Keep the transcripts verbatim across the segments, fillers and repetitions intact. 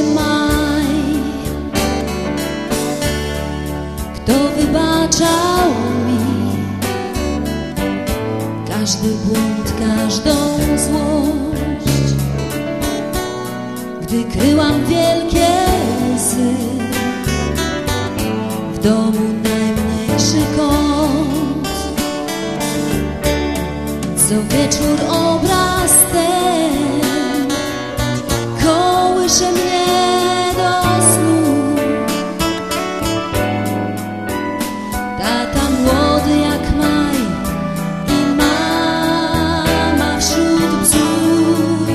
maj. Kto wybaczał mi każdy błąd, każdą złość, gdy kryłam wielkie łzy w domu najmniejszy kąt. Co wieczór obraz ten kołysze mnie do snu. Tata młody jak maj i mama wśród bzów.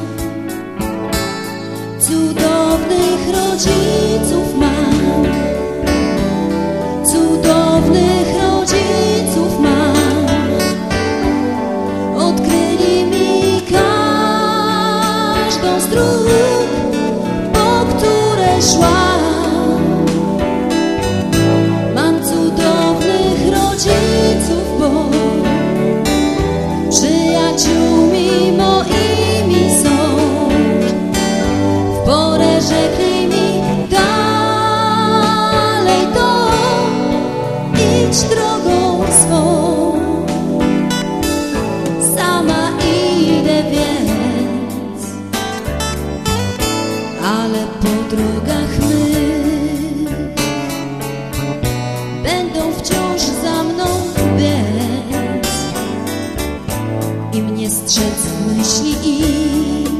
Cudownych rodziców mam, cudownych rodziców mam. Odkryli mi każdą z dróg, po które szłam. Mam cudownych rodziców, bo przyjaciółmi moimi są. W porę rzekli mi dalej to, idź drogą swą. Sama idę więc, ale po drogach mych będą wciąż za mną biec i mnie strzec myśli ich.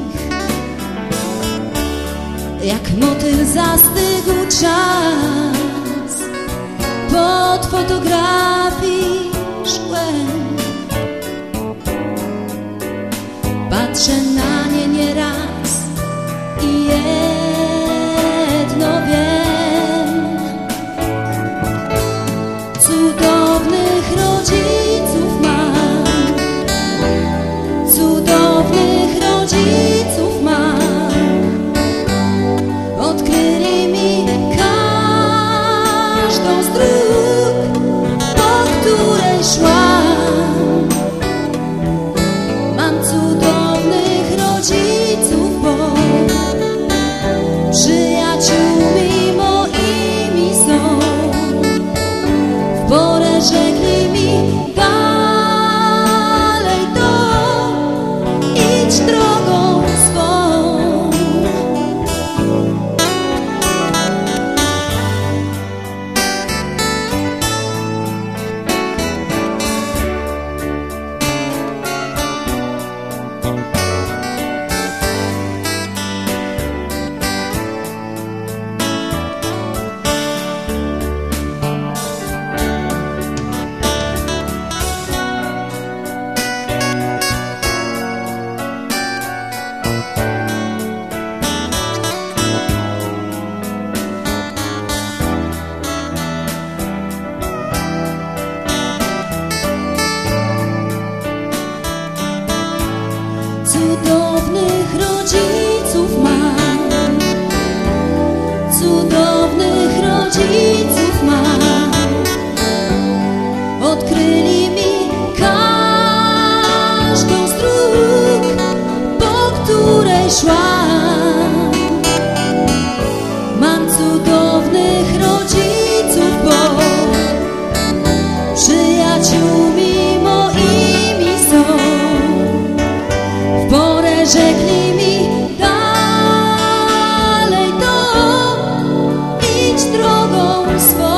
Jak motyl zastygł czas pod fotografii szkłem. Patrzę na nie nieraz i jedno wiem: cudownych rodziców mam, cudownych rodziców mam. Odkryli mi każdą z dróg, po której szłam. Mam cudownych rodziców, bo przyjaciółmi moimi są. W porę rzekli mi dalej to, idź drogą swą. Cudownych rodziców mam, cudownych rodziców mam. Odkryli mi każdą z dróg, po której szłam. Mam cudownych rodziców, bo przyjaciółmi moimi są. W porę rzekli mi dalej to, idź drogą swą.